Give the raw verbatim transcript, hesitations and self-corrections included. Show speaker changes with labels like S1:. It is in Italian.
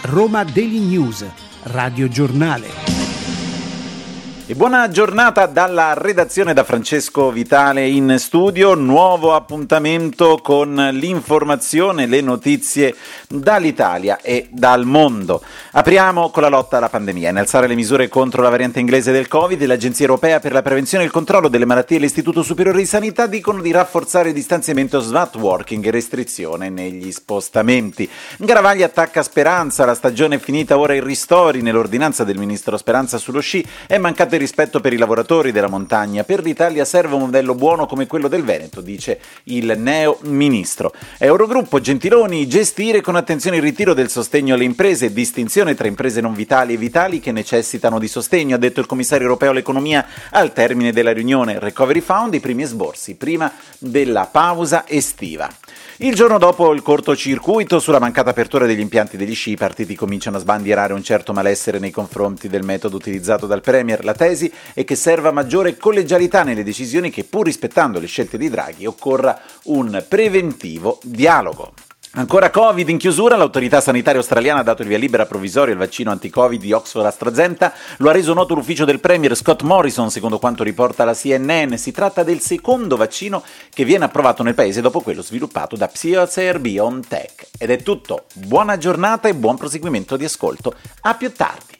S1: Roma Daily News, Radio Giornale.
S2: E buona giornata dalla redazione, da Francesco Vitale in studio. Nuovo appuntamento con l'informazione, le notizie dall'Italia e dal mondo. Apriamo con la lotta alla pandemia. Innalzare le misure contro la variante inglese del Covid, l'Agenzia Europea per la Prevenzione e il Controllo delle Malattie e l'Istituto Superiore di Sanità dicono di rafforzare il distanziamento, smart working e restrizione negli spostamenti. Garavaglia attacca Speranza, la stagione è finita, ora i ristori. Nell'ordinanza del ministro Speranza sullo sci è mancato il rispetto per i lavoratori della montagna. Per l'Italia serve un modello buono come quello del Veneto, dice il neo ministro. Eurogruppo, Gentiloni, gestire con attenzione il ritiro del sostegno alle imprese, distinzione tra imprese non vitali e vitali che necessitano di sostegno, ha detto il commissario europeo all'economia al termine della riunione Recovery Fund, i primi esborsi prima della pausa estiva. Il giorno dopo il cortocircuito sulla mancata apertura degli impianti degli sci, i partiti cominciano a sbandierare un certo malessere nei confronti del metodo utilizzato dal Premier. La tesi è che serva maggiore collegialità nelle decisioni, che pur rispettando le scelte di Draghi occorra un preventivo dialogo. Ancora Covid in chiusura, l'autorità sanitaria australiana ha dato il via libera provvisorio al vaccino anti-Covid di Oxford AstraZeneca, lo ha reso noto l'ufficio del Premier Scott Morrison, secondo quanto riporta la C N N. Si tratta del secondo vaccino che viene approvato nel paese dopo quello sviluppato da Pfizer BioNTech. Ed è tutto, buona giornata e buon proseguimento di ascolto, a più tardi.